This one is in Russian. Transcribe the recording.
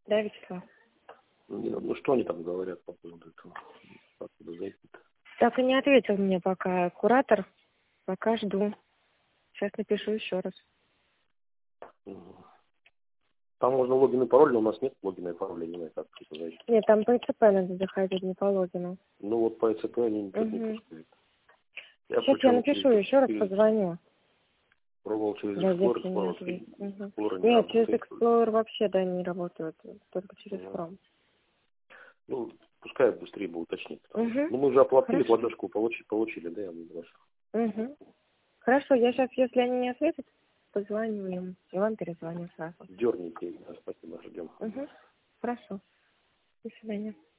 Да, Вячеслав? Ну, что они там говорят по поводу этого? Как туда зайти-то? Так и не ответил мне пока куратор. Пока жду. Сейчас напишу еще раз. Там можно логин и пароль, но у нас нет логина и пароля, не знаю, как туда зайти. Нет, там по ИЦП надо заходить, не по логину. Ну вот по ИЦП они ничего не пускают. Сейчас я напишу, еще раз позвоню. Пробовал через Да, Explorer, если не ответит. Explorer Нет, через Explorer вообще, да, не работают. Только через Chrome. Ну, пускай быстрее бы уточнит. Ну, мы уже оплатили, хорошо. платежку получили, да, я вашу. Хорошо, я сейчас, если они не ответят, позвоню им. И вам перезвоню сразу. Дерните, да, спасибо, ждем. Хорошо. До свидания.